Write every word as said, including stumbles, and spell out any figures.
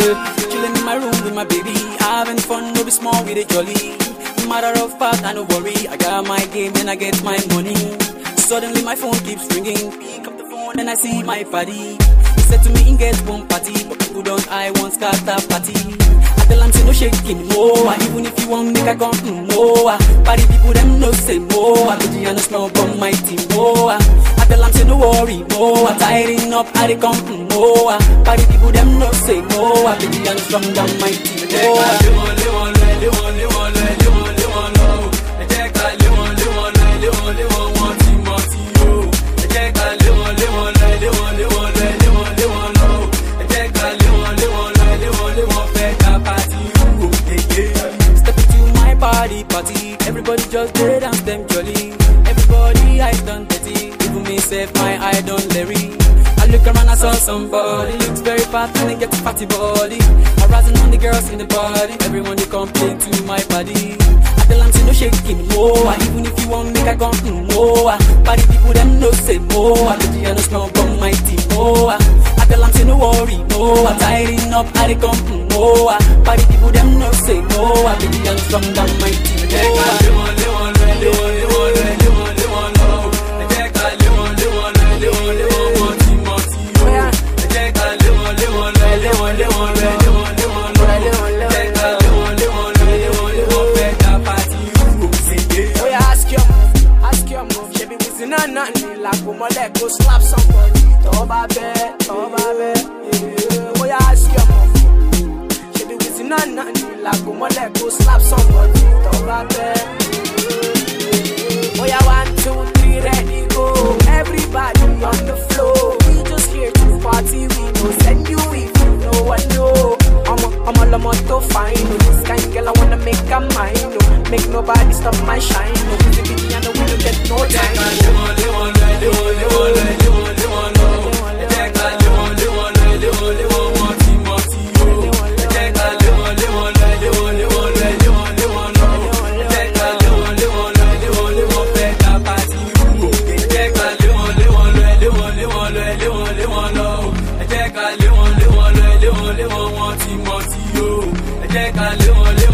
yeah. Chilling in my room with my baby, having fun, no be small with it jolly. Matter of fact, I no worry, I got my game and I get my money. Suddenly my phone keeps ringing, pick up the phone and I see my buddy. He said to me, he get one party, but people don't, I want scatter party. I tell him, say no shaking, no, even if you want make I come, no. Party people, them no say, no, I did you smell from my team, no. I tell him, say no worry, no, I'm tiring up, I come, no. Party people, them no say, no, I did you strong down my team, no. Party, party, everybody just dead and them jolly. Everybody eyes done dirty, even me save my eye done Larry. I look around, I saw somebody, looks very fat and they get a fatty body. I'm rising on the girls in the party, everyone they complain to my body. I tell them say no shaking, no, even if you want make I come, no. Party people them no say, no, I did you no smell from my team, no. I tell them say no worry, no, I'm tiring up, I come, no. Party people them no say, no, I did you strong down my team, no. Go slap somebody, toba be, toba be. Oh yeah, ask your mom. She be with na na ni la go mole go slap somebody, toba be. Oh yeah, one two three, ready go. Everybody on the floor. We just here to party. We go send you if you know what know. I'm a, I'm a lamont to find. This kind girl I wanna make a mine. No. Make nobody stop my shine. No, busy busy and we don't get no time. Ẹ jẹ́ ká lé wọn lé